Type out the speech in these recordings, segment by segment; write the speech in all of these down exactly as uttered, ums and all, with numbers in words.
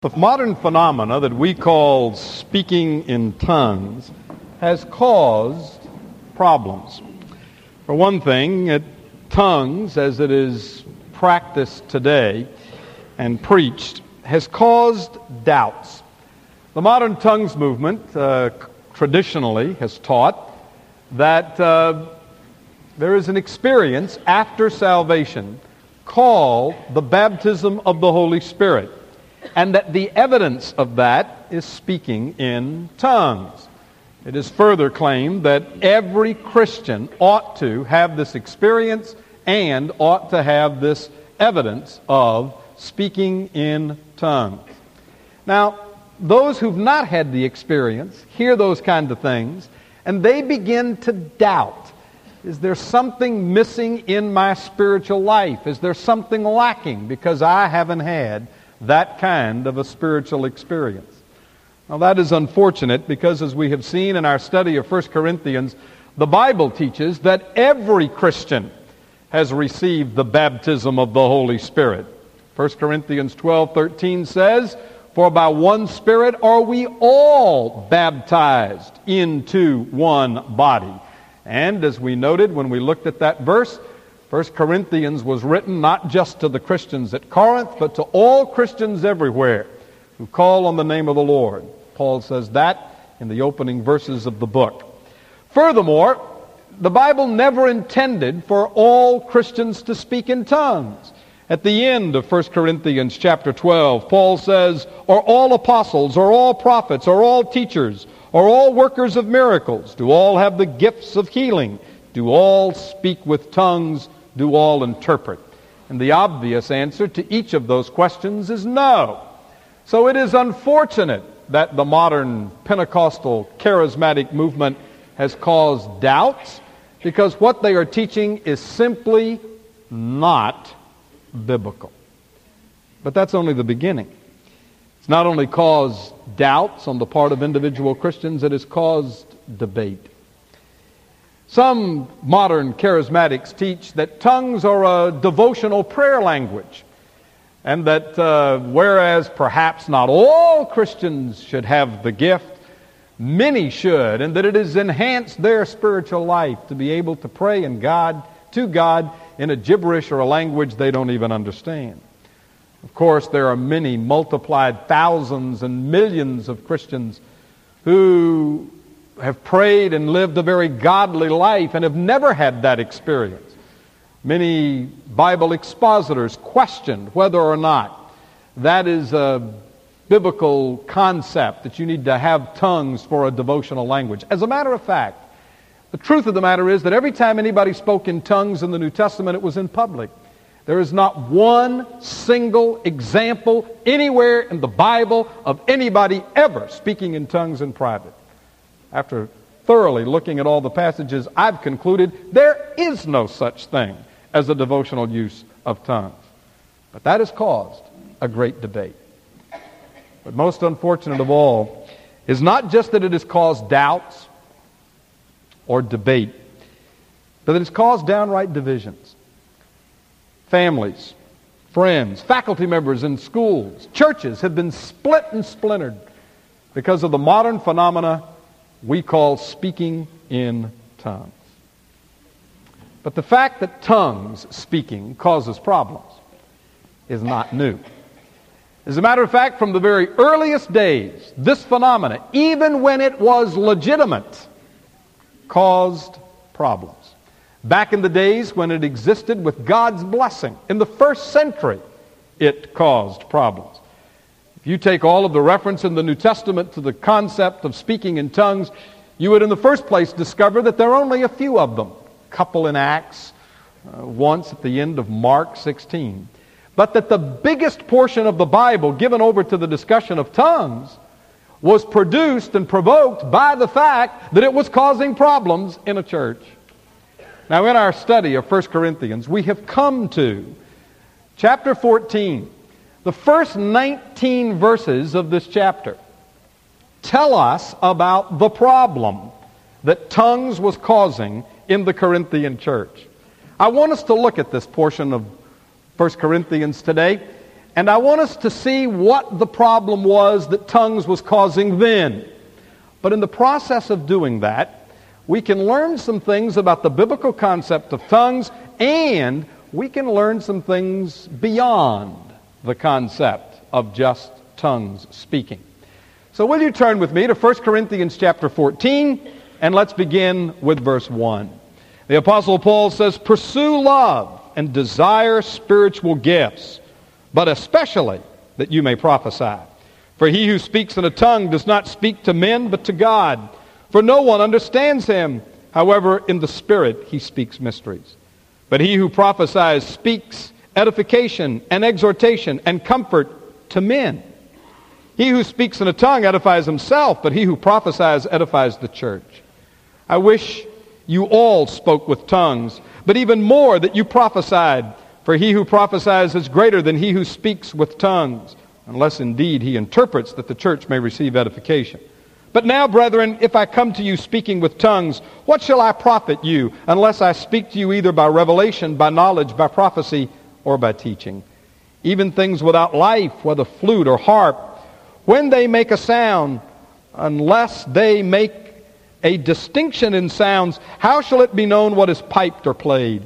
The modern phenomena that we call speaking in tongues has caused problems. For one thing, it, tongues, as it is practiced today and preached, has caused doubts. The modern tongues movement uh, traditionally has taught that uh, there is an experience after salvation called the baptism of the Holy Spirit, and that the evidence of that is speaking in tongues. It is further claimed that every Christian ought to have this experience and ought to have this evidence of speaking in tongues. Now, those who've not had the experience hear those kinds of things, and they begin to doubt. Is there something missing in my spiritual life? Is there something lacking because I haven't had that kind of a spiritual experience? Now, that is unfortunate because, as we have seen in our study of First Corinthians, the Bible teaches that every Christian has received the baptism of the Holy Spirit. First Corinthians twelve thirteen says, "For by one Spirit are we all baptized into one body." And as we noted when we looked at that verse, First Corinthians was written not just to the Christians at Corinth, but to all Christians everywhere who call on the name of the Lord. Paul says that in the opening verses of the book. Furthermore, the Bible never intended for all Christians to speak in tongues. At the end of First Corinthians chapter twelve, Paul says, "Are all apostles, or all prophets, or all teachers, or all workers of miracles? Do all have the gifts of healing? Do all speak with tongues? Do all interpret?" And the obvious answer to each of those questions is no. So it is unfortunate that the modern Pentecostal charismatic movement has caused doubts, because what they are teaching is simply not biblical. But that's only the beginning. It's not only caused doubts on the part of individual Christians, it has caused debate. Some modern charismatics teach that tongues are a devotional prayer language, and that uh, whereas perhaps not all Christians should have the gift, many should, and that it has enhanced their spiritual life to be able to pray in God, to God in a gibberish or a language they don't even understand. Of course, there are many multiplied thousands and millions of Christians who have prayed and lived a very godly life and have never had that experience. Many Bible expositors questioned whether or not that is a biblical concept, that you need to have tongues for a devotional language. As a matter of fact, the truth of the matter is that every time anybody spoke in tongues in the New Testament, it was in public. There is not one single example anywhere in the Bible of anybody ever speaking in tongues in private. After thoroughly looking at all the passages, I've concluded there is no such thing as a devotional use of tongues. But that has caused a great debate. But most unfortunate of all is not just that it has caused doubts or debate, but that it's caused downright divisions. Families, friends, faculty members in schools, churches have been split and splintered because of the modern phenomena we call speaking in tongues. But the fact that tongues speaking causes problems is not new. As a matter of fact, from the very earliest days, this phenomena, even when it was legitimate, caused problems. Back in the days when it existed with God's blessing, in the first century, it caused problems. If you take all of the reference in the New Testament to the concept of speaking in tongues, you would in the first place discover that there are only a few of them. A couple in Acts, uh, once at the end of Mark sixteen. But that the biggest portion of the Bible given over to the discussion of tongues was produced and provoked by the fact that it was causing problems in a church. Now, in our study of First Corinthians, we have come to chapter fourteen. The first nineteen verses of this chapter tell us about the problem that tongues was causing in the Corinthian church. I want us to look at this portion of First Corinthians today And I want us to see what the problem was that tongues was causing then. But in the process of doing that, we can learn some things about the biblical concept of tongues, and we can learn some things beyond the concept of just tongues speaking. So will you turn with me to First Corinthians chapter fourteen, and let's begin with verse one. The Apostle Paul says, "Pursue love and desire spiritual gifts, but especially that you may prophesy. For he who speaks in a tongue does not speak to men, but to God. For no one understands him. However, in the Spirit he speaks mysteries. But he who prophesies speaks edification and exhortation and comfort to men. He who speaks in a tongue edifies himself, but he who prophesies edifies the church. I wish you all spoke with tongues, but even more that you prophesied. For he who prophesies is greater than he who speaks with tongues, unless indeed he interprets, that the church may receive edification. But now, brethren, if I come to you speaking with tongues, what shall I profit you, unless I speak to you either by revelation, by knowledge, by prophecy, or by teaching? Even things without life, whether flute or harp, when they make a sound, unless they make a distinction in sounds, how shall it be known what is piped or played?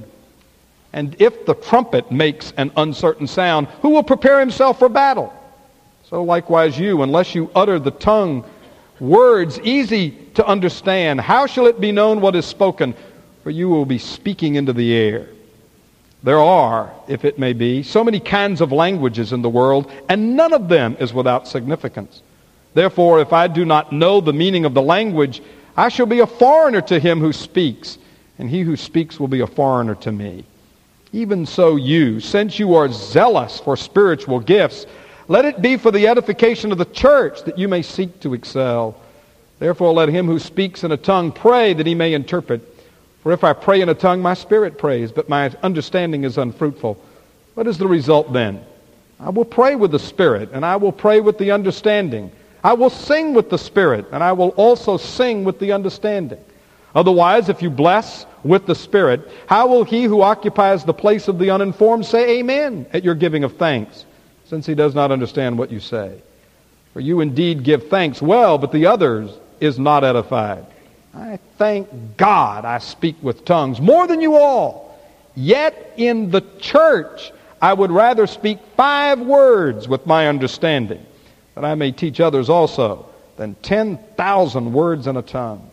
And if the trumpet makes an uncertain sound, who will prepare himself for battle? So likewise you, unless you utter the tongue words easy to understand, how shall it be known what is spoken? For you will be speaking into the air. There are, if it may be, so many kinds of languages in the world, and none of them is without significance. Therefore, if I do not know the meaning of the language, I shall be a foreigner to him who speaks, and he who speaks will be a foreigner to me. Even so you, since you are zealous for spiritual gifts, let it be for the edification of the church, that you may seek to excel. Therefore let him who speaks in a tongue pray that he may interpret. For if I pray in a tongue, my spirit prays, but my understanding is unfruitful. What is the result then? I will pray with the spirit, and I will pray with the understanding. I will sing with the spirit, and I will also sing with the understanding. Otherwise, if you bless with the Spirit, how will he who occupies the place of the uninformed say amen at your giving of thanks, since he does not understand what you say? For you indeed give thanks well, but the other is not edified. I thank God I speak with tongues more than you all. Yet in the church I would rather speak five words with my understanding, that I may teach others also, than ten thousand words in a tongue.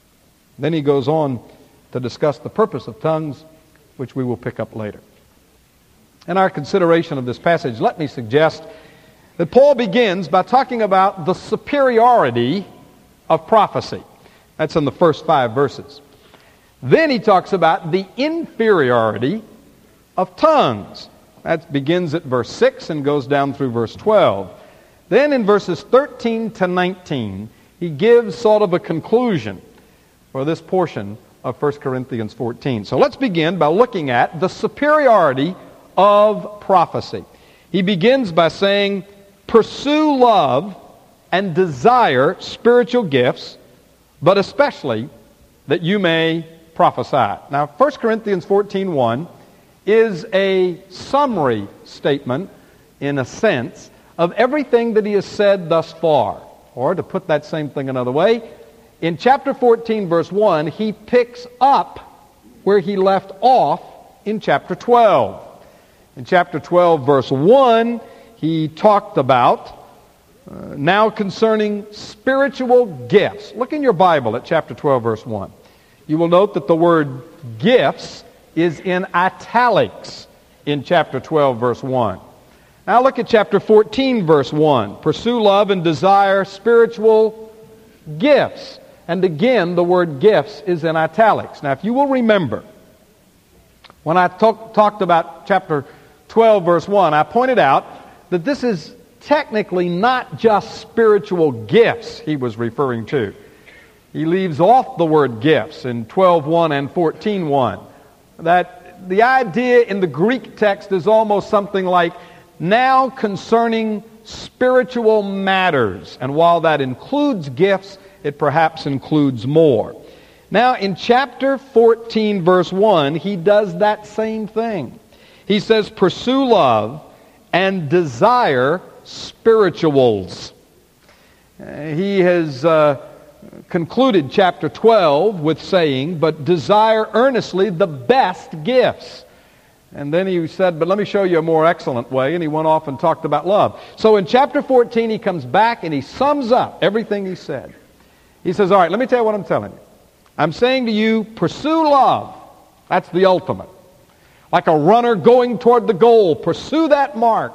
Then he goes on to discuss the purpose of tongues, which we will pick up later. In our consideration of this passage, let me suggest that Paul begins by talking about the superiority of prophecy. That's in the first five verses. Then he talks about the inferiority of tongues. That begins at verse six and goes down through verse twelve. Then in verses thirteen to nineteen, he gives sort of a conclusion for this portion of First Corinthians fourteen. So let's begin by looking at the superiority of prophecy. He begins by saying, pursue love and desire spiritual gifts, but especially that you may prophesy. Now, First Corinthians fourteen one is a summary statement, in a sense, of everything that he has said thus far. Or, to put that same thing another way, in chapter fourteen, verse one, he picks up where he left off in chapter twelve. In chapter twelve, verse one, he talked about uh, now concerning spiritual gifts. Look in your Bible at chapter twelve, verse one. You will note that the word gifts is in italics in chapter twelve, verse one. Now look at chapter fourteen, verse one. Pursue love and desire spiritual gifts. And again, the word gifts is in italics. Now, if you will remember, when I talk, talked about chapter twelve, verse one, I pointed out that this is technically not just spiritual gifts he was referring to. He leaves off the word gifts in twelve one and fourteen one. That the idea in the Greek text is almost something like, now concerning spiritual matters. And while that includes gifts, it perhaps includes more. Now, in chapter fourteen, verse one, he does that same thing. He says, pursue love and desire spirituals. Uh, he has uh, concluded chapter twelve with saying, but desire earnestly the best gifts. And then he said, but let me show you a more excellent way, and he went off and talked about love. So in chapter fourteen, he comes back and he sums up everything he said. He says, all right, let me tell you what I'm telling you. I'm saying to you, pursue love. That's the ultimate. Like a runner going toward the goal, pursue that mark.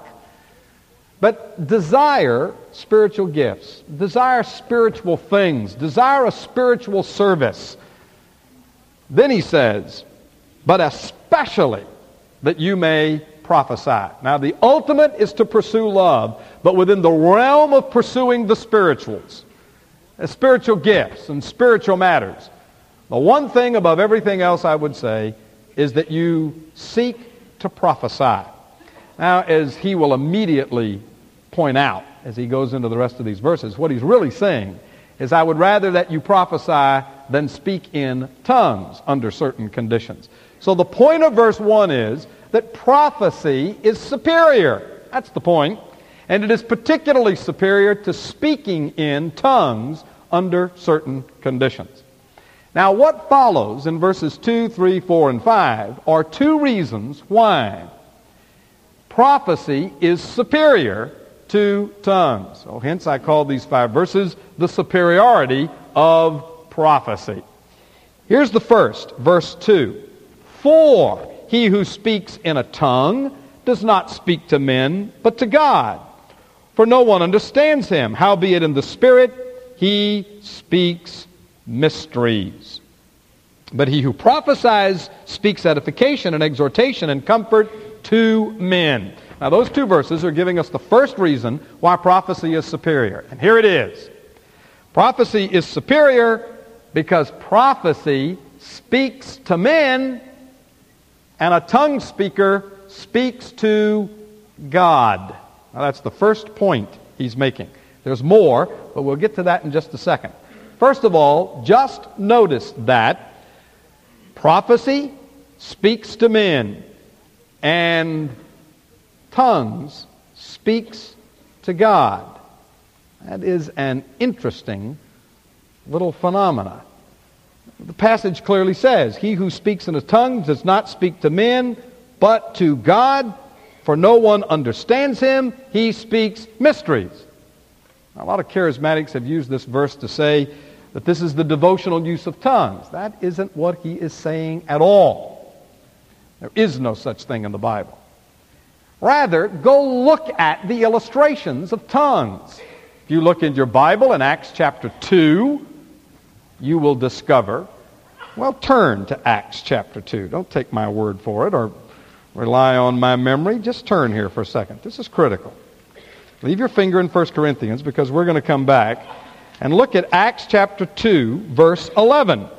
But desire spiritual gifts. Desire spiritual things. Desire a spiritual service. Then he says, but especially that you may prophesy. Now the ultimate is to pursue love, but within the realm of pursuing the spirituals, the spiritual gifts and spiritual matters, the one thing above everything else I would say is that you seek to prophesy. Now, as he will immediately point out as he goes into the rest of these verses, what he's really saying is, I would rather that you prophesy than speak in tongues under certain conditions. So the point of verse one is that prophecy is superior. That's the point. And it is particularly superior to speaking in tongues under certain conditions. Now what follows in verses two, three, four, and five are two reasons why prophecy is superior to tongues. So hence I call these five verses the superiority of prophecy. Here's the first, verse two. For he who speaks in a tongue does not speak to men, but to God. For no one understands him. Howbeit in the Spirit he speaks mysteries. But he who prophesies speaks edification and exhortation and comfort to men. Now those two verses are giving us the first reason why prophecy is superior. And here it is. Prophecy is superior because prophecy speaks to men, and a tongue speaker speaks to God. Now that's the first point he's making. There's more, but we'll get to that in just a second. First of all, just notice that prophecy speaks to men, and tongues speaks to God. That is an interesting little phenomena. The passage clearly says, he who speaks in a tongue does not speak to men, but to God, for no one understands him. He speaks mysteries. Now, a lot of charismatics have used this verse to say that this is the devotional use of tongues. That isn't what he is saying at all. There is no such thing in the Bible. Rather, go look at the illustrations of tongues. If you look in your Bible in Acts chapter two, you will discover, well, turn to Acts chapter two. Don't take my word for it or rely on my memory. Just turn here for a second. This is critical. Leave your finger in First Corinthians because we're going to come back and look at Acts chapter two, verse eleven.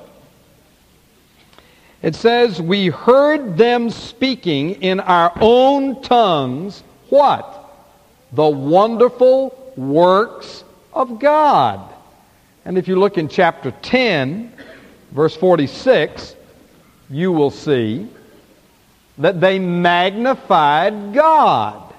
It says, we heard them speaking in our own tongues, what? The wonderful works of God. And if you look in chapter ten, verse forty-six, you will see that they magnified God.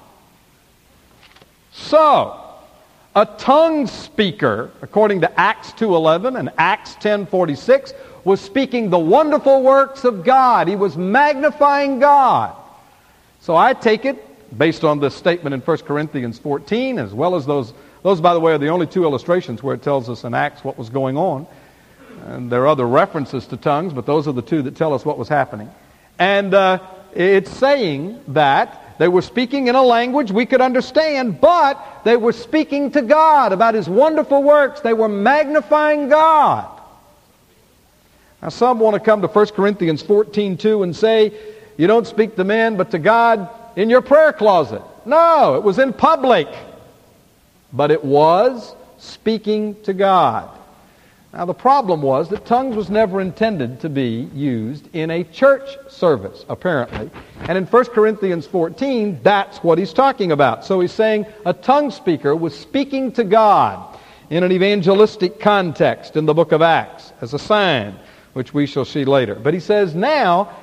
So, a tongue speaker, according to Acts two eleven and Acts ten forty-six, was speaking the wonderful works of God. He was magnifying God. So I take it, based on this statement in First Corinthians fourteen, as well as those, those, by the way, are the only two illustrations where it tells us in Acts what was going on. And there are other references to tongues, but those are the two that tell us what was happening. And uh, it's saying that they were speaking in a language we could understand, but they were speaking to God about His wonderful works. They were magnifying God. Now some want to come to First Corinthians fourteen two and say, you don't speak to men but to God in your prayer closet. No, it was in public. But it was speaking to God. Now the problem was that tongues was never intended to be used in a church service, apparently. And in First Corinthians fourteen, that's what he's talking about. So he's saying a tongue speaker was speaking to God in an evangelistic context in the book of Acts as a sign, which we shall see later. But he says now,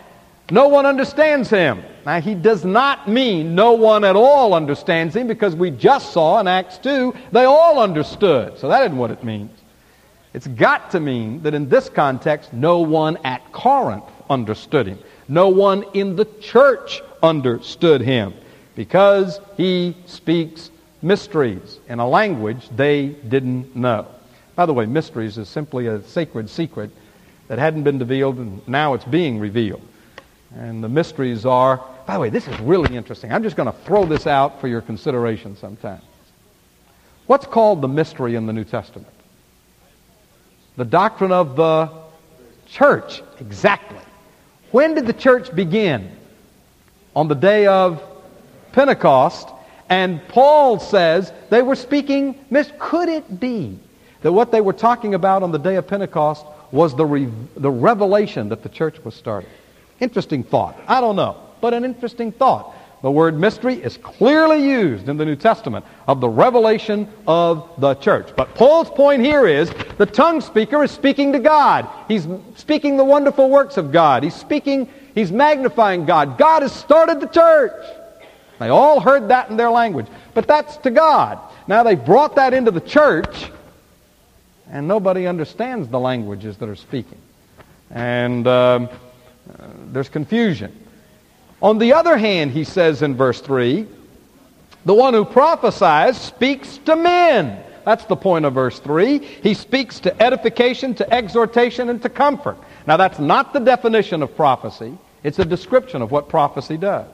No one understands him. Now, he does not mean no one at all understands him, because we just saw in Acts two, they all understood. So that isn't what it means. It's got to mean that in this context, no one at Corinth understood him. No one in the church understood him, because he speaks mysteries in a language they didn't know. By the way, mysteries is simply a sacred secret that hadn't been revealed, and now it's being revealed. And the mysteries are, by the way, this is really interesting. I'm just going to throw this out for your consideration sometime. What's called the mystery in the New Testament? The doctrine of the church. Exactly. When did the church begin? On the day of Pentecost. And Paul says they were speaking, could it be that what they were talking about on the day of Pentecost was the, re, the revelation that the church was starting? Interesting thought. I don't know, but an interesting thought. The word mystery is clearly used in the New Testament of the revelation of the church. But Paul's point here is the tongue speaker is speaking to God. He's speaking the wonderful works of God. He's speaking, he's magnifying God. God has started the church. They all heard that in their language. But that's to God. Now they brought that into the church, and nobody understands the languages that are speaking. And um, uh, there's confusion. On the other hand, he says in verse three, the one who prophesies speaks to men. That's the point of verse three. He speaks to edification, to exhortation, and to comfort. Now that's not the definition of prophecy. It's a description of what prophecy does.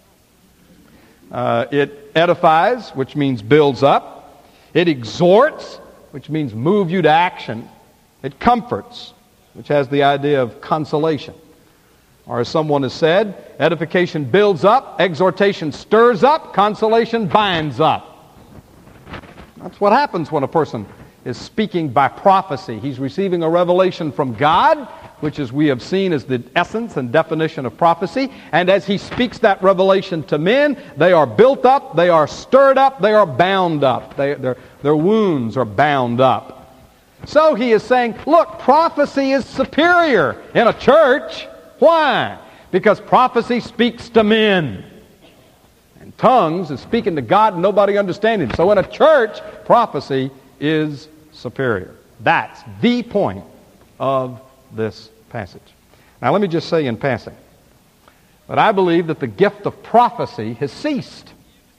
Uh, it edifies, which means builds up. It exhorts, which means move you to action. It comforts, which has the idea of consolation. Or as someone has said, edification builds up, exhortation stirs up, consolation binds up. That's what happens when a person is speaking by prophecy. He's receiving a revelation from God, which, as we have seen, is the essence and definition of prophecy. And as he speaks that revelation to men, they are built up, they are stirred up, they are bound up. They, their, their wounds are bound up. So he is saying, look, prophecy is superior in a church. Why? Because prophecy speaks to men. And tongues is speaking to God and nobody understanding. So in a church, prophecy is superior. That's the point of this passage. Now let me just say in passing that I believe that the gift of prophecy has ceased.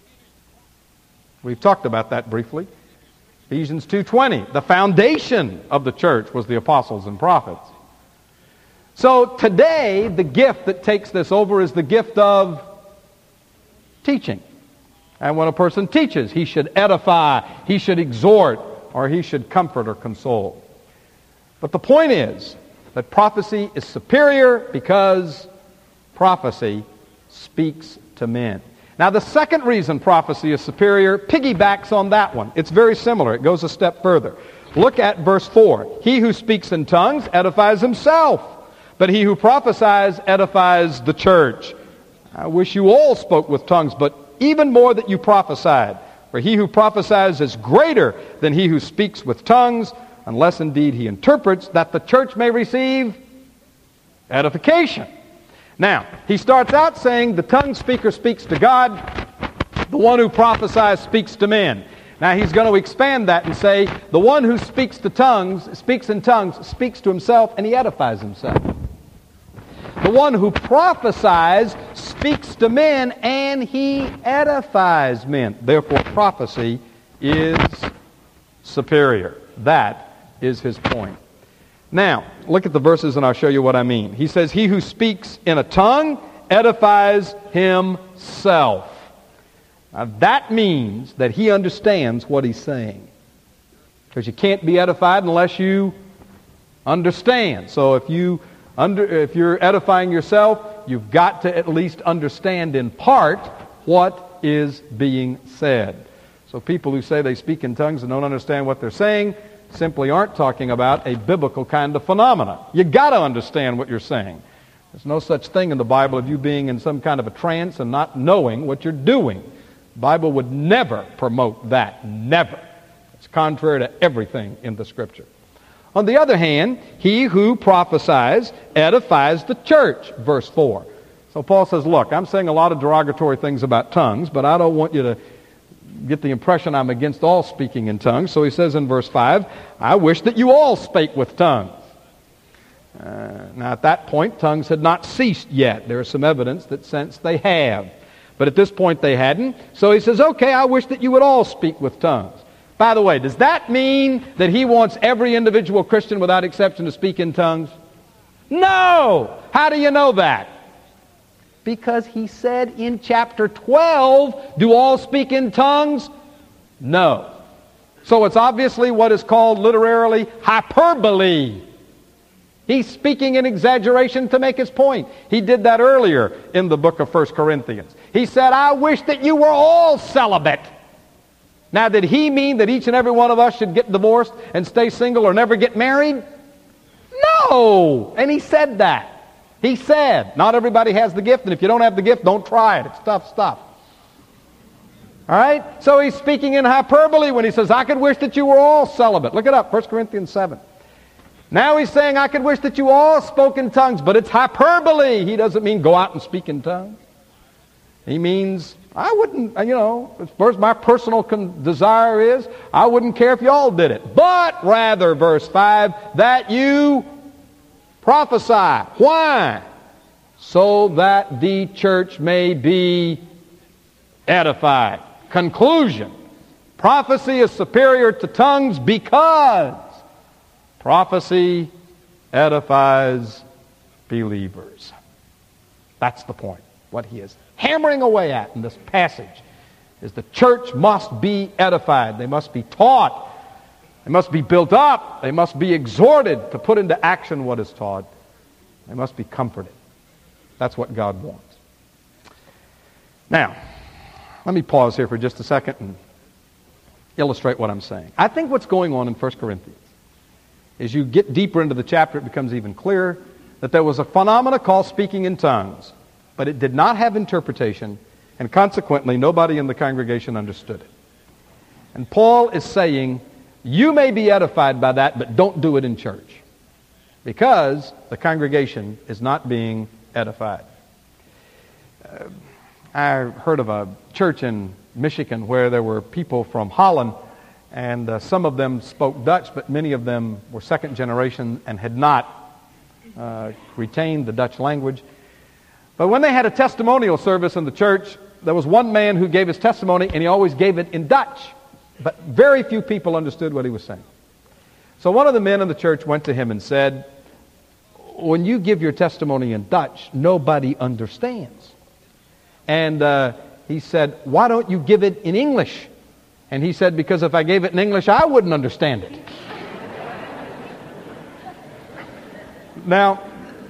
We've talked about that briefly. Ephesians two twenty, the foundation of the church was the apostles and prophets. So today, the gift that takes this over is the gift of teaching. And when a person teaches, he should edify, he should exhort, or he should comfort or console. But the point is that prophecy is superior because prophecy speaks to men. Now, the second reason prophecy is superior piggybacks on that one. It's very similar. It goes a step further. Look at verse four. He who speaks in tongues edifies himself, but he who prophesies edifies the church. I wish you all spoke with tongues, but even more that you prophesied. For he who prophesies is greater than he who speaks with tongues, unless indeed he interprets, that the church may receive edification. Now, he starts out saying the tongue speaker speaks to God, the one who prophesies speaks to men. Now he's going to expand that and say the one who speaks to tongues, speaks in tongues, speaks to himself and he edifies himself. The one who prophesies speaks to men and he edifies men. Therefore, prophecy is superior. That is his point. Now, look at the verses and I'll show you what I mean. He says, he who speaks in a tongue edifies himself. Now, that means that he understands what he's saying. Because you can't be edified unless you understand. So if you under, if you're edifying yourself, you've got to at least understand in part what is being said. So people who say they speak in tongues and don't understand what they're saying simply aren't talking about a biblical kind of phenomena. You've got to understand what you're saying. There's no such thing in the Bible of you being in some kind of a trance and not knowing what you're doing. The Bible would never promote that. Never. It's contrary to everything in the Scripture. On the other hand, he who prophesies edifies the church, verse four. So Paul says, look, I'm saying a lot of derogatory things about tongues, but I don't want you to get the impression I'm against all speaking in tongues. So he says in verse five, I wish that you all spake with tongues. Uh, now at that point, tongues had not ceased yet. There is some evidence that since they have. But at this point they hadn't. So he says, okay, I wish that you would all speak with tongues. By the way, does that mean that he wants every individual Christian without exception to speak in tongues? No! How do you know that? Because he said in chapter twelve, do all speak in tongues? No. So it's obviously what is called literally hyperbole. He's speaking in exaggeration to make his point. He did that earlier in the book of First Corinthians. He said, I wish that you were all celibate. Now, did he mean that each and every one of us should get divorced and stay single or never get married? No! And he said that. He said, not everybody has the gift, and if you don't have the gift, don't try it. It's tough stuff. All right? So he's speaking in hyperbole when he says, I could wish that you were all celibate. Look it up, First Corinthians seven. Now he's saying, I could wish that you all spoke in tongues, but it's hyperbole. He doesn't mean go out and speak in tongues. He means, I wouldn't, you know, as far as my personal con- desire is, I wouldn't care if you all did it. But rather, verse five, that you prophesy. Why? So that the church may be edified. Conclusion. Prophecy is superior to tongues because prophecy edifies believers. That's the point. What he is hammering away at in this passage is the church must be edified. They must be taught. They must be built up. They must be exhorted to put into action what is taught. They must be comforted. That's what God wants. Now, let me pause here for just a second and illustrate what I'm saying. I think what's going on in First Corinthians, as you get deeper into the chapter, it becomes even clearer that there was a phenomena called speaking in tongues, but it did not have interpretation, and consequently nobody in the congregation understood it. And Paul is saying, you may be edified by that, but don't do it in church, because the congregation is not being edified. Uh, I heard of a church in Michigan where there were people from Holland, and uh, some of them spoke Dutch, but many of them were second generation and had not uh, retained the Dutch language. But when they had a testimonial service in the church, there was one man who gave his testimony, and he always gave it in Dutch. But very few people understood what he was saying. So one of the men in the church went to him and said, when you give your testimony in Dutch, nobody understands. And uh, he said, why don't you give it in English? And he said, because if I gave it in English, I wouldn't understand it. Now,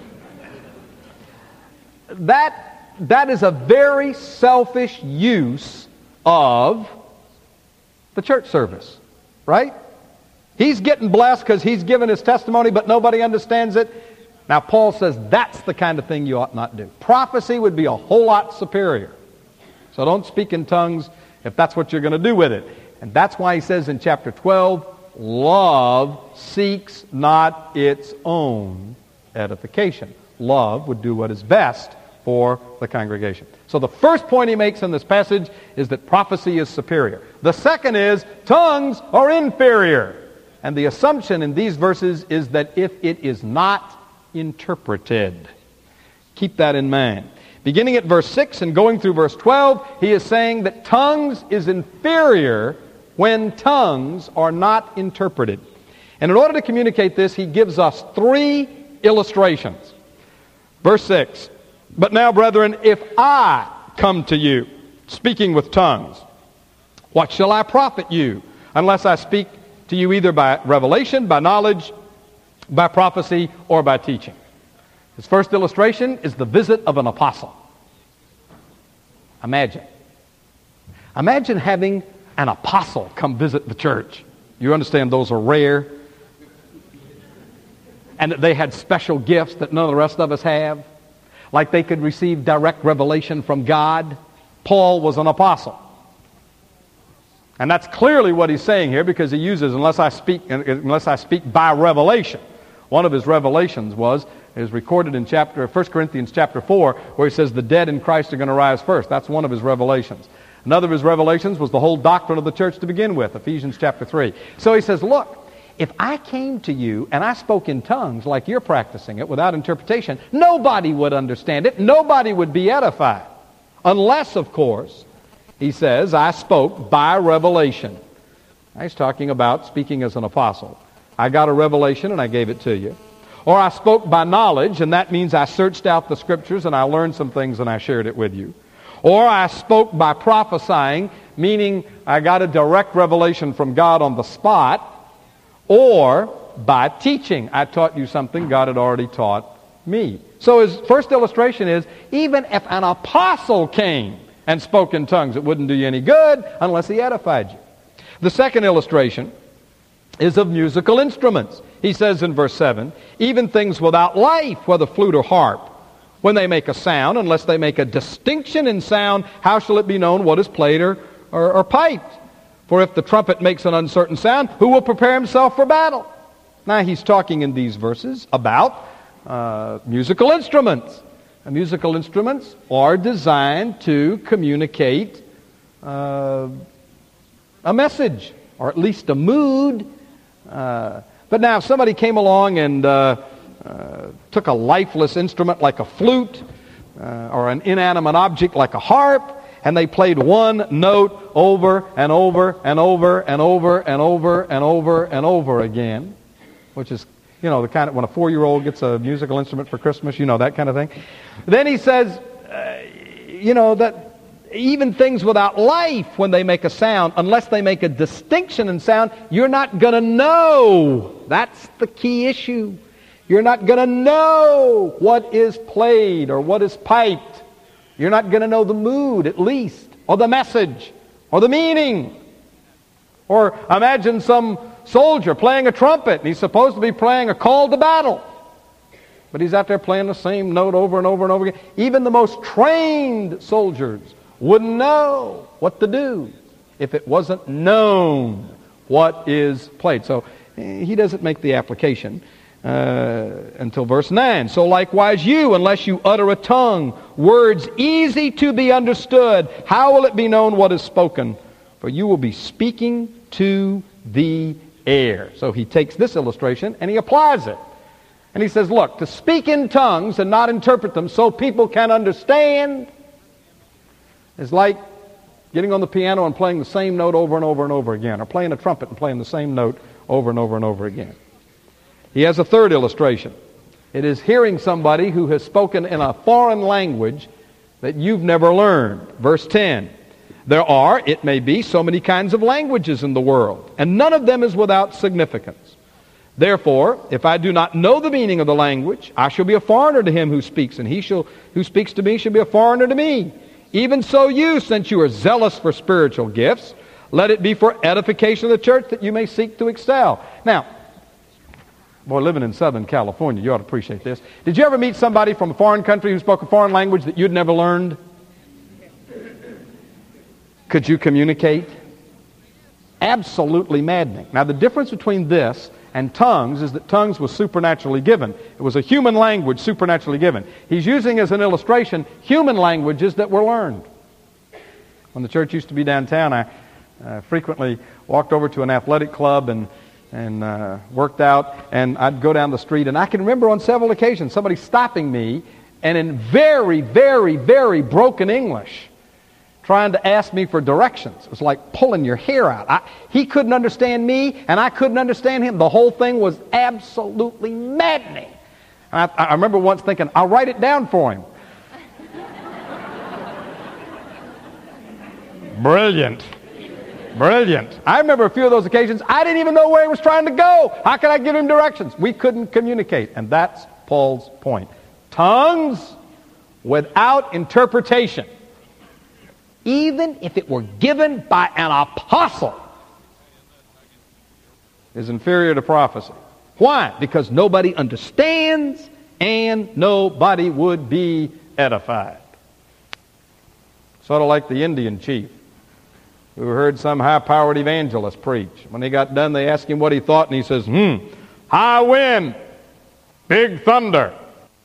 that that is a very selfish use of the church service, right? He's getting blessed because he's given his testimony, but nobody understands it. Now, Paul says that's the kind of thing you ought not do. Prophecy would be a whole lot superior. So don't speak in tongues if that's what you're going to do with it. And that's why he says in chapter twelve, love seeks not its own edification. Love would do what is best for the congregation. So the first point he makes in this passage is that prophecy is superior. The second is tongues are inferior. And the assumption in these verses is that if it is not interpreted. Keep that in mind. Beginning at verse six and going through verse twelve, he is saying that tongues is inferior when tongues are not interpreted. And in order to communicate this, he gives us three illustrations. Verse six, but now, brethren, if I come to you speaking with tongues, what shall I profit you, unless I speak to you either by revelation, by knowledge, by prophecy, or by teaching? His first illustration is the visit of an apostle. Imagine. Imagine having an apostle come visit the church. You understand those are rare. And that they had special gifts that none of the rest of us have. Like they could receive direct revelation from God. Paul was an apostle. And that's clearly what he's saying here, because he uses unless I speak unless I speak by revelation. One of his revelations was is recorded in chapter First Corinthians chapter four, where he says the dead in Christ are going to rise first. That's one of his revelations. Another of his revelations was the whole doctrine of the church to begin with, Ephesians chapter three. So he says, look, if I came to you and I spoke in tongues like you're practicing it without interpretation, nobody would understand it. Nobody would be edified. Unless, of course, he says, I spoke by revelation. Now, he's talking about speaking as an apostle. I got a revelation and I gave it to you. Or I spoke by knowledge, and that means I searched out the Scriptures and I learned some things and I shared it with you. Or I spoke by prophesying, meaning I got a direct revelation from God on the spot. Or by teaching, I taught you something God had already taught me. So his first illustration is, even if an apostle came and spoke in tongues, it wouldn't do you any good unless he edified you. The second illustration is of musical instruments. He says in verse seven, even things without life, whether flute or harp, when they make a sound, unless they make a distinction in sound, how shall it be known what is played or, or, or piped? For if the trumpet makes an uncertain sound, who will prepare himself for battle? Now he's talking in these verses about uh, musical instruments. And musical instruments are designed to communicate uh, a message, or at least a mood. Uh, but now if somebody came along and uh, uh, took a lifeless instrument like a flute, uh, or an inanimate object like a harp, and they played one note over and over and over and over and over and over and over again, which is, you know, the kind of, when a four-year-old gets a musical instrument for Christmas, you know, that kind of thing. Then he says, uh, you know, that even things without life, when they make a sound, unless they make a distinction in sound, you're not going to know. That's the key issue. You're not going to know what is played or what is piped. You're not going to know the mood, at least, or the message, or the meaning. Or imagine some soldier playing a trumpet, and he's supposed to be playing a call to battle. But he's out there playing the same note over and over and over again. Even the most trained soldiers wouldn't know what to do if it wasn't known what is played. So he doesn't make the application Uh, until verse nine. So likewise you, unless you utter a tongue, words easy to be understood, how will it be known what is spoken? For you will be speaking to the air. So he takes this illustration and he applies it. And he says, look, to speak in tongues and not interpret them so people can understand is like getting on the piano and playing the same note over and over and over again, or playing a trumpet and playing the same note over and over and over again. He has a third illustration. It is hearing somebody who has spoken in a foreign language that you've never learned. Verse ten. There are, it may be, so many kinds of languages in the world, and none of them is without significance. Therefore, if I do not know the meaning of the language, I shall be a foreigner to him who speaks, and he shall, who speaks to me shall be a foreigner to me. Even so you, since you are zealous for spiritual gifts, let it be for edification of the church that you may seek to excel. Now, boy, living in Southern California, you ought to appreciate this. Did you ever meet somebody from a foreign country who spoke a foreign language that you'd never learned? Could you communicate? Absolutely maddening. Now, the difference between this and tongues is that tongues was supernaturally given. It was a human language supernaturally given. He's using as an illustration human languages that were learned. When the church used to be downtown, I uh, frequently walked over to an athletic club and and uh, worked out, and I'd go down the street, and I can remember on several occasions somebody stopping me and in very, very, very broken English trying to ask me for directions. It was like pulling your hair out. I, he couldn't understand me, and I couldn't understand him. The whole thing was absolutely maddening. I, I remember once thinking, I'll write it down for him. Brilliant. Brilliant. I remember a few of those occasions, I didn't even know where he was trying to go. How could I give him directions? We couldn't communicate. And that's Paul's point. Tongues without interpretation, even if it were given by an apostle, is inferior to prophecy. Why? Because nobody understands and nobody would be edified. Sort of like the Indian chief who heard some high-powered evangelist preach. When he got done, they asked him what he thought, and he says, hmm, high wind, big thunder.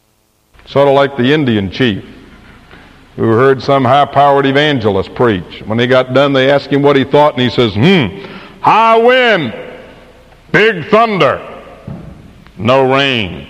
Sort of like the Indian chief who heard some high-powered evangelist preach. When he got done, they asked him what he thought, and he says, hmm, high wind, big thunder, no rain.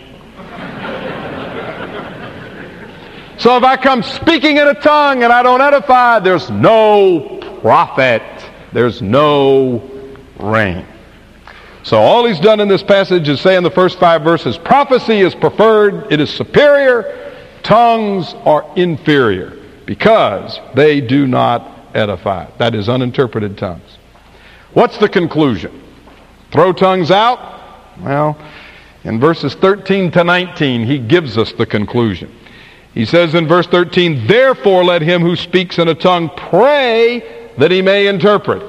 So if I come speaking in a tongue and I don't edify, there's no profit. There's no rain. So all he's done in this passage is say in the first five verses, prophecy is preferred, it is superior, tongues are inferior, because they do not edify. That is uninterpreted tongues. What's the conclusion? Throw tongues out? Well, in verses thirteen to nineteen, he gives us the conclusion. He says in verse thirteen, therefore let him who speaks in a tongue pray that he may interpret.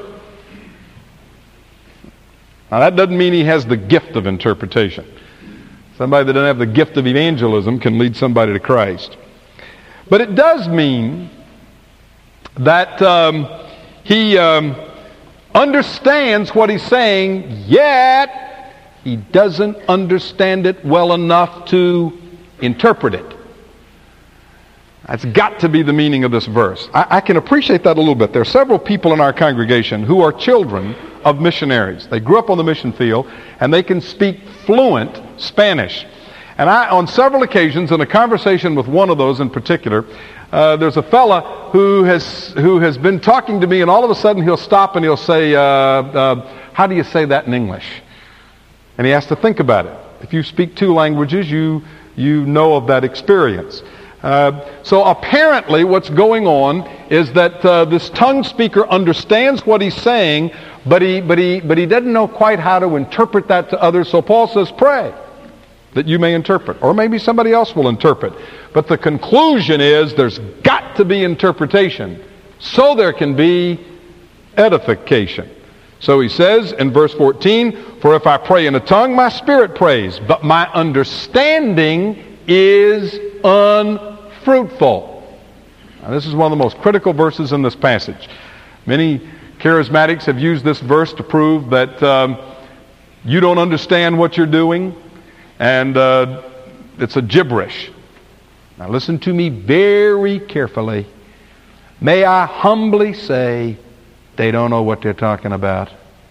Now that doesn't mean he has the gift of interpretation. Somebody that doesn't have the gift of evangelism can lead somebody to Christ. But it does mean that um, he um, understands what he's saying, yet he doesn't understand it well enough to interpret it. That's got to be the meaning of this verse. I, I can appreciate that a little bit. There are several people in our congregation who are children of missionaries. They grew up on the mission field, and they can speak fluent Spanish. And I, on several occasions, in a conversation with one of those in particular, uh, there's a fella who has who has been talking to me, and all of a sudden he'll stop and he'll say, uh, uh, how do you say that in English? And he has to think about it. If you speak two languages, you you know of that experience. Uh, so apparently what's going on is that uh, this tongue speaker understands what he's saying, but he, but, he, but he doesn't know quite how to interpret that to others. So Paul says, pray that you may interpret. Or maybe somebody else will interpret. But the conclusion is there's got to be interpretation so there can be edification. So he says in verse fourteen, for if I pray in a tongue, my spirit prays, but my understanding is unfruitful. Now, this is one of the most critical verses in this passage. Many charismatics have used this verse to prove that um, you don't understand what you're doing, and uh, it's a gibberish. Now listen to me very carefully. May I humbly say, they don't know what they're talking about.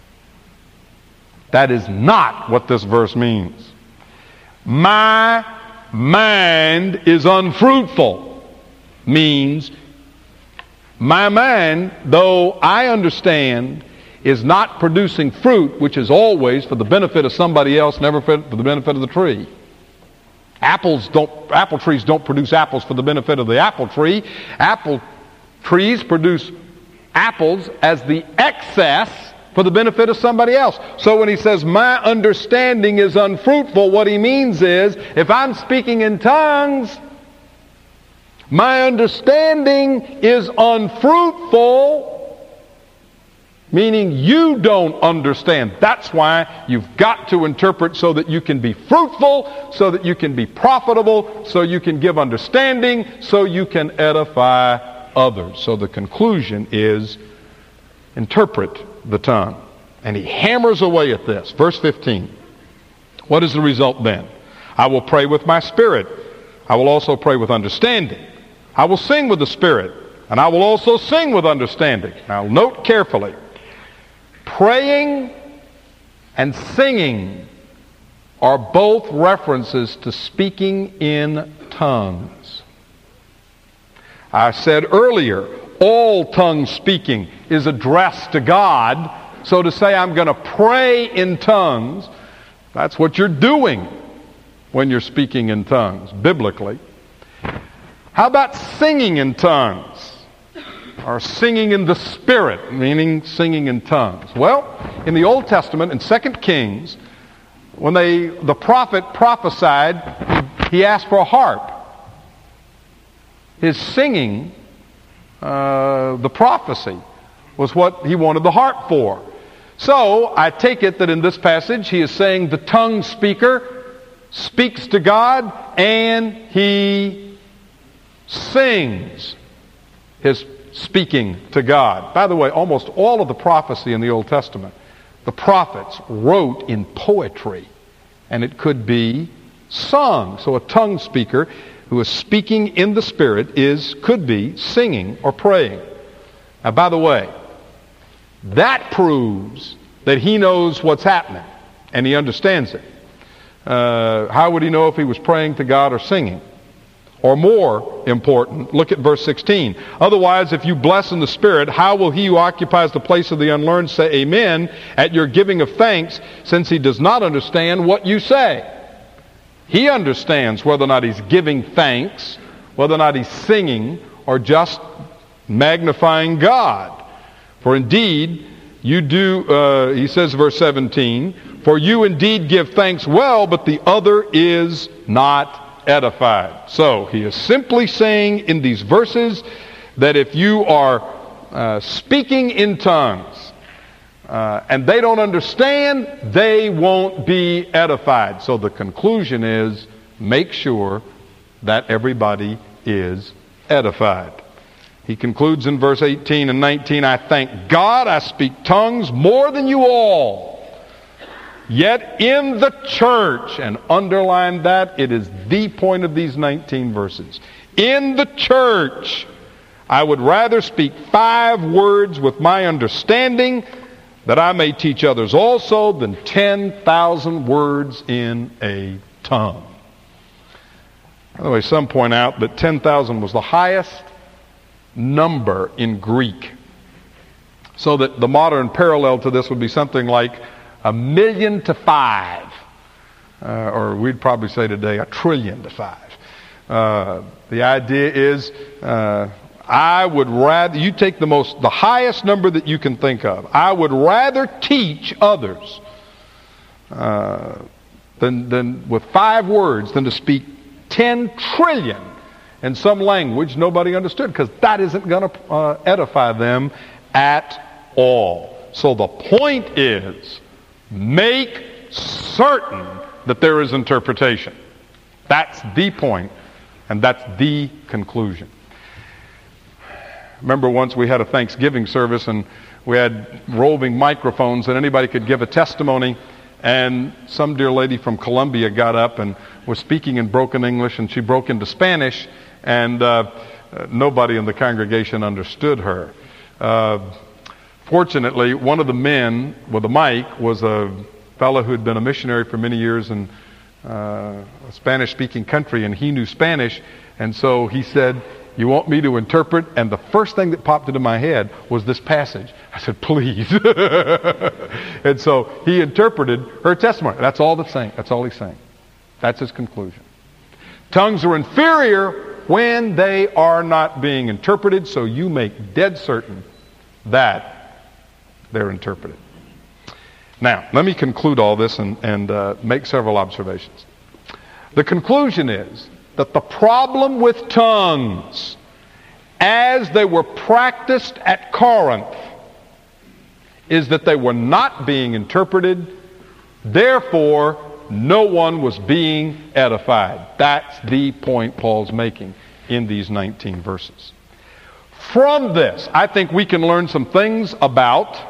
That is not what this verse means. My mind is unfruitful means my mind, though I understand, is not producing fruit, which is always for the benefit of somebody else, never for the benefit of the tree. Apples don't, apple trees don't produce apples for the benefit of the apple tree. Apple trees produce apples as the excess for the benefit of somebody else. So when he says, my understanding is unfruitful, what he means is, if I'm speaking in tongues, my understanding is unfruitful, meaning you don't understand. That's why you've got to interpret so that you can be fruitful, so that you can be profitable, so you can give understanding, so you can edify others. So the conclusion is, interpret the tongue. And he hammers away at this. Verse fifteen. What is the result then? I will pray with my spirit. I will also pray with understanding. I will sing with the spirit, and I will also sing with understanding. Now note carefully. Praying and singing are both references to speaking in tongues. I said earlier, all tongue speaking is addressed to God. So to say I'm going to pray in tongues, that's what you're doing when you're speaking in tongues, biblically. How about singing in tongues? Or singing in the Spirit, meaning singing in tongues. Well, in the Old Testament, in Second Kings, when they the prophet prophesied, he asked for a harp. His singing, uh, the prophecy, was what he wanted the harp for. So, I take it that in this passage, he is saying the tongue speaker speaks to God and he sings his speaking to God. By the way, almost all of the prophecy in the Old Testament, the prophets wrote in poetry, and it could be sung. So a tongue speaker who is speaking in the Spirit is, could be, singing or praying. Now, by the way, that proves that he knows what's happening and he understands it. Uh, how would he know if he was praying to God or singing? Or more important, look at verse sixteen. Otherwise, if you bless in the Spirit, how will he who occupies the place of the unlearned say amen at your giving of thanks, since he does not understand what you say? He understands whether or not he's giving thanks, whether or not he's singing, or just magnifying God. For indeed, you do, uh, he says, verse seventeen, for you indeed give thanks well, but the other is not edified. So he is simply saying in these verses that if you are uh, speaking in tongues uh, and they don't understand, they won't be edified. So the conclusion is, make sure that everybody is edified. He concludes in verse eighteen and nineteen, I thank God I speak tongues more than you all. Yet in the church, and underline that, it is the point of these nineteen verses. In the church, I would rather speak five words with my understanding, that I may teach others also, than ten thousand words in a tongue. By the way, some point out that ten thousand was the highest number in Greek. So that the modern parallel to this would be something like a million to five, uh, or we'd probably say today a trillion to five. Uh, the idea is, uh, I would rather, you take the most, the highest number that you can think of. I would rather teach others uh, than, than with five words than to speak ten trillion in some language nobody understood, because that isn't going to uh, edify them at all. So the point is, make certain that there is interpretation. That's the point, and that's the conclusion. Remember once we had a Thanksgiving service and we had roving microphones and anybody could give a testimony, and some dear lady from Colombia got up and was speaking in broken English, and she broke into Spanish, and uh, nobody in the congregation understood her. Uh, Fortunately, one of the men with a mic was a fellow who had been a missionary for many years in uh, a Spanish-speaking country, and he knew Spanish, and so he said, you want me to interpret? And the first thing that popped into my head was this passage. I said, please. And so he interpreted her testimony. That's all that's saying. That's all he's saying. That's his conclusion. Tongues are inferior when they are not being interpreted, so you make dead certain that they're interpreted. Now, let me conclude all this and, and uh, make several observations. The conclusion is that the problem with tongues, as they were practiced at Corinth, is that they were not being interpreted, therefore no one was being edified. That's the point Paul's making in these nineteen verses. From this, I think we can learn some things about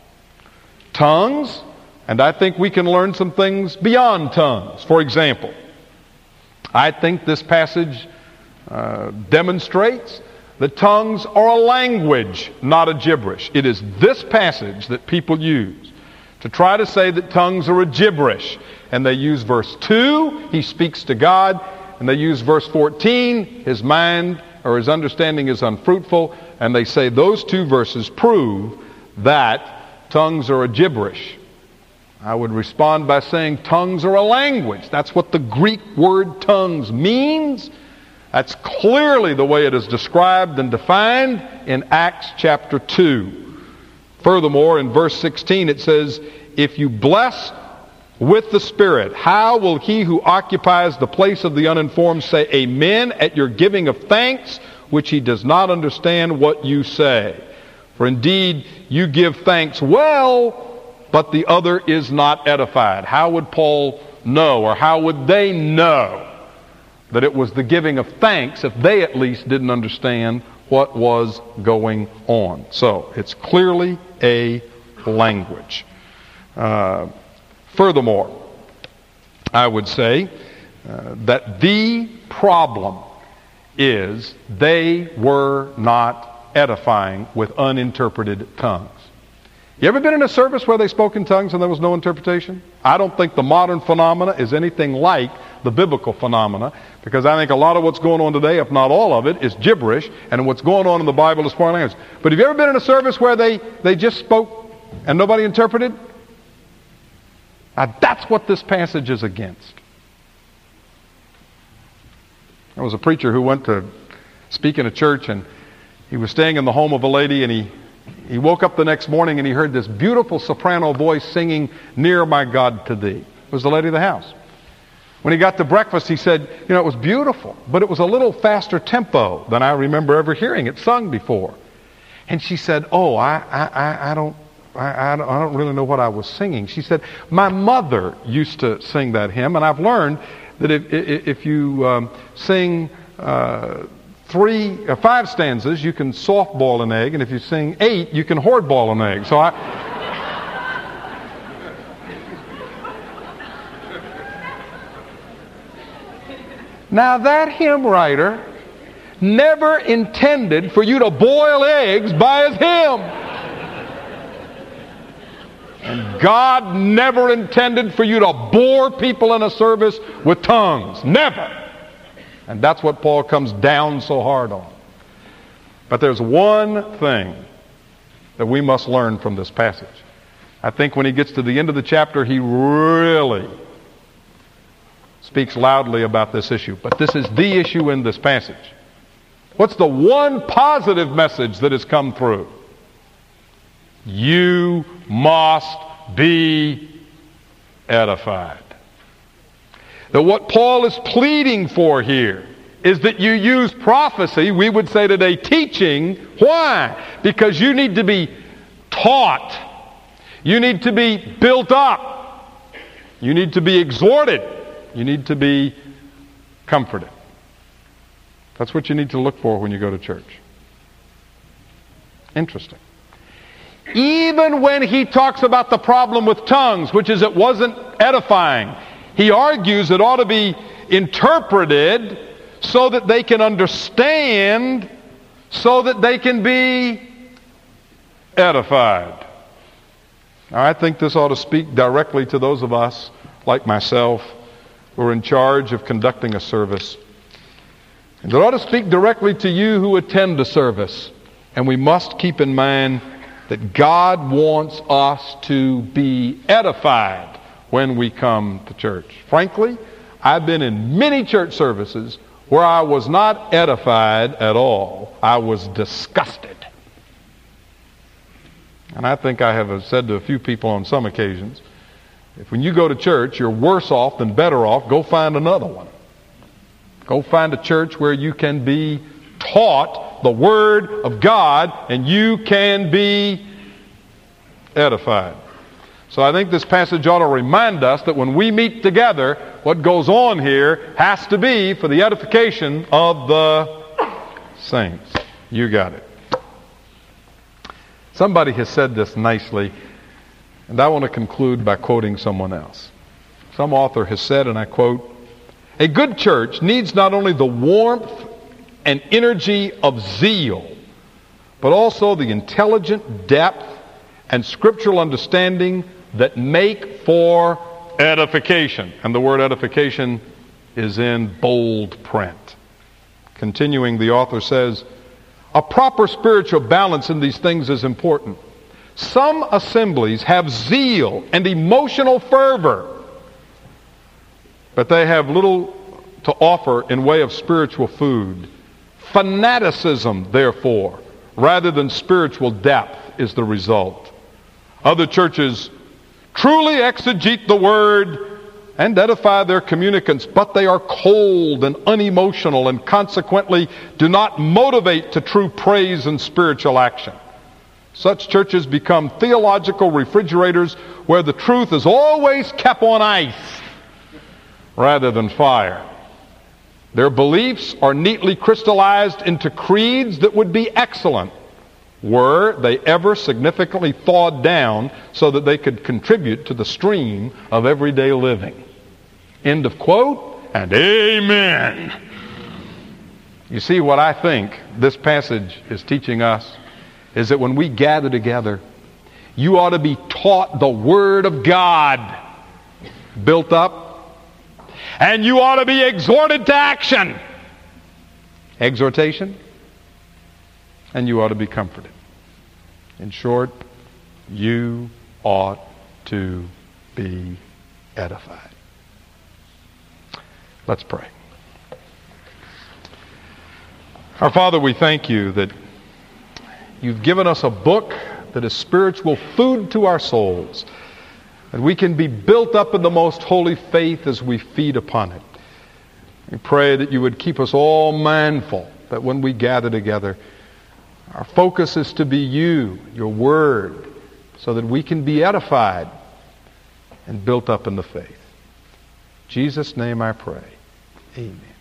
tongues, and I think we can learn some things beyond tongues. For example, I think this passage uh, demonstrates that tongues are a language, not a gibberish. It is this passage that people use to try to say that tongues are a gibberish. And they use verse two, he speaks to God, and they use verse fourteen, his mind or his understanding is unfruitful, and they say those two verses prove that tongues are a gibberish. I would respond by saying tongues are a language. That's what the Greek word tongues means. That's clearly the way it is described and defined in Acts chapter two. Furthermore, in verse sixteen it says, if you bless with the Spirit, how will he who occupies the place of the uninformed say amen at your giving of thanks, which he does not understand what you say? For indeed, you give thanks well, but the other is not edified. How would Paul know, or how would they know that it was the giving of thanks if they at least didn't understand what was going on? So, it's clearly a language. Uh, furthermore, I would say uh, that the problem is they were not edifying with uninterpreted tongues. You ever been in a service where they spoke in tongues and there was no interpretation? I don't think the modern phenomena is anything like the biblical phenomena, because I think a lot of what's going on today, if not all of it, is gibberish, and what's going on in the Bible is foreign language. But have you ever been in a service where they, they just spoke and nobody interpreted? Now that's what this passage is against. There was a preacher who went to speak in a church, and he was staying in the home of a lady, and he He woke up the next morning and he heard this beautiful soprano voice singing, "Near My God to Thee." It was the lady of the house. When he got to breakfast, he said, you know, it was beautiful, but it was a little faster tempo than I remember ever hearing it sung before. And she said, oh, I, I, I don't, I, I don't really know what I was singing. She said, my mother used to sing that hymn, and I've learned that if, if you um, sing uh, three, uh, five stanzas, you can softball an egg, and if you sing eight, you can hardball an egg. So I... Now that hymn writer never intended for you to boil eggs by his hymn. And God never intended for you to bore people in a service with tongues. Never. And that's what Paul comes down so hard on. But there's one thing that we must learn from this passage. I think when he gets to the end of the chapter, he really speaks loudly about this issue. But this is the issue in this passage. What's the one positive message that has come through? You must be edified. That what Paul is pleading for here is that you use prophecy, we would say today teaching. Why? Because you need to be taught. You need to be built up. You need to be exhorted. You need to be comforted. That's what you need to look for when you go to church. Interesting. Even when he talks about the problem with tongues, which is it wasn't edifying, he argues it ought to be interpreted so that they can understand, so that they can be edified. Now, I think this ought to speak directly to those of us, like myself, who are in charge of conducting a service. And it ought to speak directly to you who attend a service. And we must keep in mind that God wants us to be edified when we come to church. Frankly, I've been in many church services where I was not edified at all. I was disgusted. And I think I have said to a few people on some occasions, if when you go to church, you're worse off than better off, go find another one. Go find a church where you can be taught the Word of God and you can be edified. So I think this passage ought to remind us that when we meet together, what goes on here has to be for the edification of the saints. You got it. Somebody has said this nicely, and I want to conclude by quoting someone else. Some author has said, and I quote, "A good church needs not only the warmth and energy of zeal, but also the intelligent depth and scriptural understanding that make for edification." And the word edification is in bold print. Continuing, the author says, "A proper spiritual balance in these things is important. Some assemblies have zeal and emotional fervor, but they have little to offer in way of spiritual food. Fanaticism, therefore, rather than spiritual depth is the result. Other churches truly exegete the Word and edify their communicants, but they are cold and unemotional and consequently do not motivate to true praise and spiritual action. Such churches become theological refrigerators where the truth is always kept on ice rather than fire. Their beliefs are neatly crystallized into creeds that would be excellent were they ever significantly thawed down so that they could contribute to the stream of everyday living." End of quote. and amen. You see, what I think this passage is teaching us is that when we gather together, you ought to be taught the Word of God, built up, and you ought to be exhorted to action. Exhortation, and you ought to be comforted. In short, you ought to be edified. Let's pray. Our Father, we thank you that you've given us a book that is spiritual food to our souls, that we can be built up in the most holy faith as we feed upon it. We pray that you would keep us all mindful that when we gather together, our focus is to be you, your Word, so that we can be edified and built up in the faith. In Jesus' name I pray. Amen.